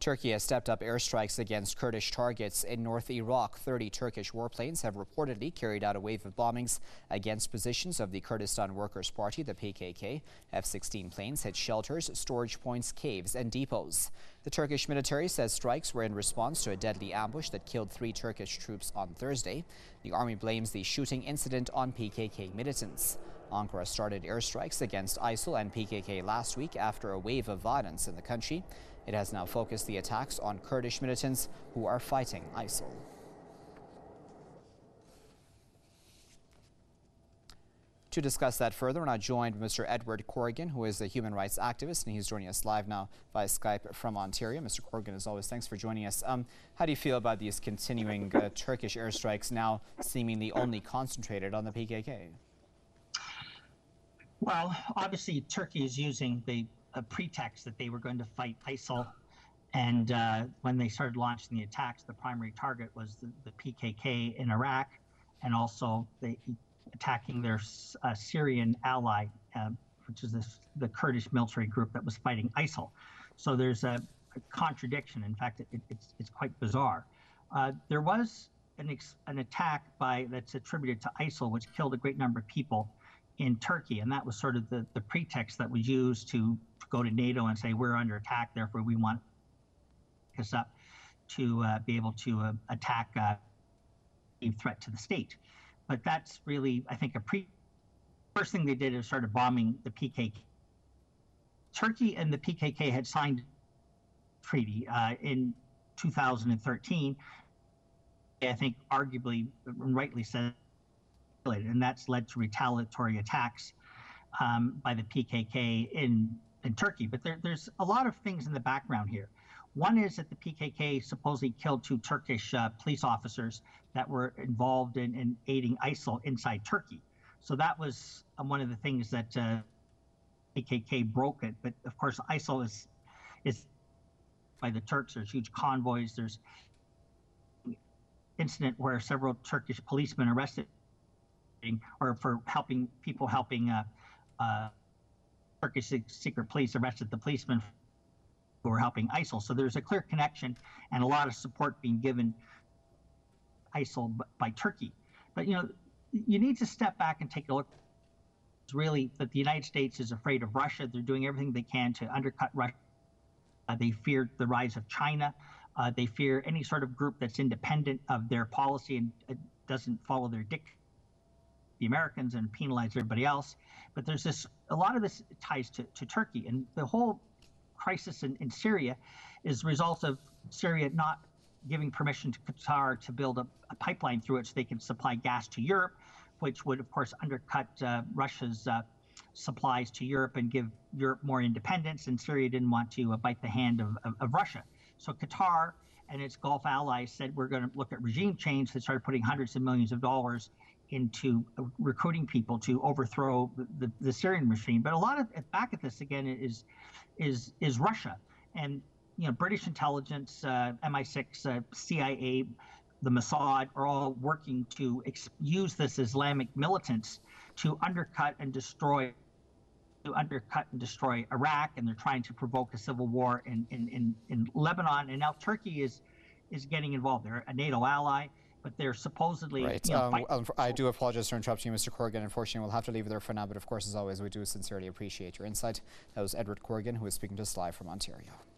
Turkey has stepped up airstrikes against Kurdish targets in North Iraq. 30 Turkish warplanes have reportedly carried out a wave of bombings against positions of the Kurdistan Workers' Party, the PKK. F-16 planes hit shelters, storage points, caves and depots. The Turkish military says strikes were in response to a deadly ambush that killed 3 Turkish troops on Thursday. The army blames the shooting incident on PKK militants. Ankara started airstrikes against ISIL and PKK last week after a wave of violence in the country. It has now focused the attacks on Kurdish militants who are fighting ISIL. To discuss that further, we're now joined by Mr. Edward Corrigan, who is a human rights activist, and he's joining us live now via Skype from Ontario. Mr. Corrigan, as always, thanks for joining us. How do you feel about these continuing Turkish airstrikes now seemingly only concentrated on the PKK? Well, obviously, Turkey is using the pretext that they were going to fight ISIL. And when they started launching the attacks, the primary target was the PKK in Iraq, and also attacking their Syrian ally, which is the Kurdish military group that was fighting ISIL. So there's a contradiction. In fact, it's quite bizarre. There was an attack that's attributed to ISIL, which killed a great number of people in Turkey, and that was sort of the pretext that was used to go to NATO and say we're under attack, therefore we want us up to be able to attack a threat to the state. But that's really, I think, first thing they did is started bombing the PKK. Turkey and the PKK had signed a treaty in 2013. I think arguably, rightly said, and that's led to retaliatory attacks by the PKK in Turkey. But there's a lot of things in the background here. One is that the PKK supposedly killed 2 Turkish police officers that were involved in aiding ISIL inside Turkey. So that was one of the things that PKK broke it. But of course, ISIL is by the Turks. There's huge convoys. There's an incident where several Turkish policemen arrested or for helping Turkish secret police arrested the policemen who were helping ISIL. So there's a clear connection and a lot of support being given ISIL by Turkey. But you need to step back and take a look. It's really that the United States is afraid of Russia. They're doing everything they can to undercut Russia. They fear the rise of China. They fear any sort of group that's independent of their policy and doesn't follow their dictates. The Americans and penalize everybody else. But there's a lot of this ties to Turkey, and the whole crisis in Syria is a result of Syria not giving permission to Qatar to build a pipeline through it so they can supply gas to Europe, which would of course undercut Russia's supplies to Europe and give Europe more independence, and Syria didn't want to bite the hand of Russia. So Qatar and its Gulf allies said we're going to look at regime change. They started putting hundreds of millions of dollars into recruiting people to overthrow the Syrian regime. But a lot of back at this again is Russia, and British intelligence, MI6, CIA, the Mossad are all working to use this Islamic militants to undercut and destroy Iraq, and they're trying to provoke a civil war in Lebanon, and now Turkey is getting involved. They're a NATO ally, but they're supposedly right. I do apologize for interrupting you, Mr. Corrigan. Unfortunately, we'll have to leave it there for now, but of course, as always, we do sincerely appreciate your insight. That was Edward Corrigan, who is speaking to us live from Ontario.